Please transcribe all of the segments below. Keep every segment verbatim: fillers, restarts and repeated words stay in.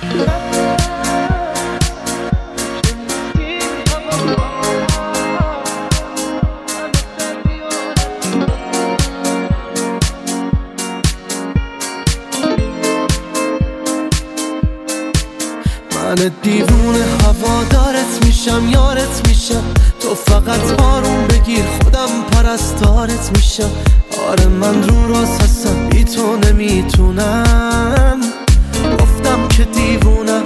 من دیوونه هوادارت میشم، یارت میشم، تو فقط بارون بگیر خودم پرستارت میشم. آره من رو راست هستم، بی تو نمیتونم، گفتم که دیوونم.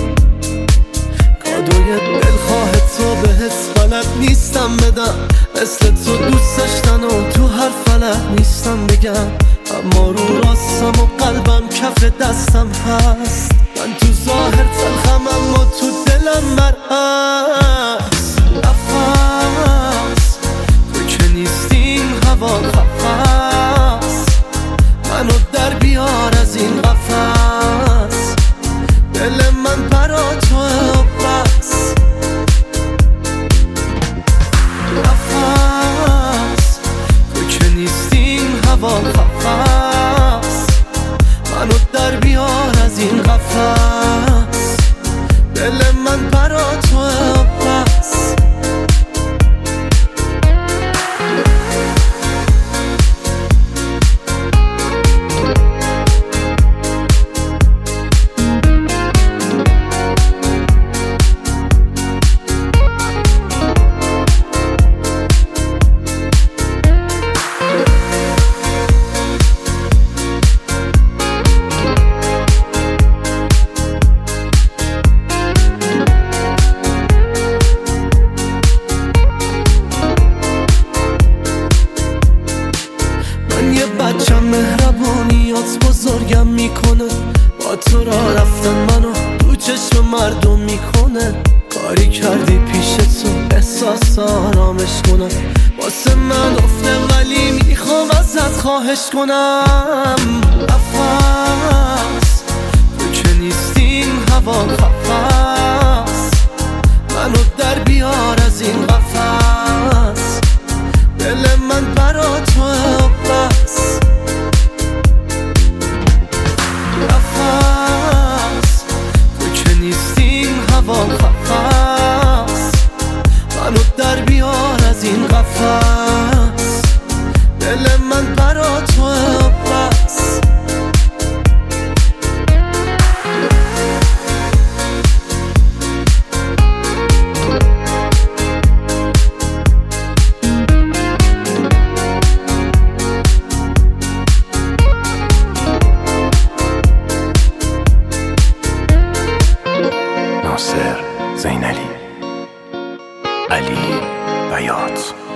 کادوی دلخواه تو بهت بلد نیستم بدم، مثل تو دوست داشتن و تو هر فلک نیستم بگم. اما رو راستم و قلبم کف دستم هست، من تو ظاهر تلخم اما تو دلم مرهست. نفس تو که نیستی این هوا قفس، منو در بیار از این قفس. دل من برا توه و بس. نفس تو که نیستی این هوا قفس، منو در بیار از این قفس. دل من برا توه و بس. یه بچم مهربونیات بزرگم میکنه، با تو را رفتن منو تو چشم مردم میکنه. کاری کردی پیش تو احساس آرامش کنم، واسه من افته ولی میخوام ازت خواهش کنم. نفس تو که نیستی این هوا قفس، منو در بیار از این قفس. دل من برا توه و بس. نفس تو که نیستی این هوا قفس، منو در بیار از این قفس. دل من برا توه و بس. ناصر زینالی، علی بیات.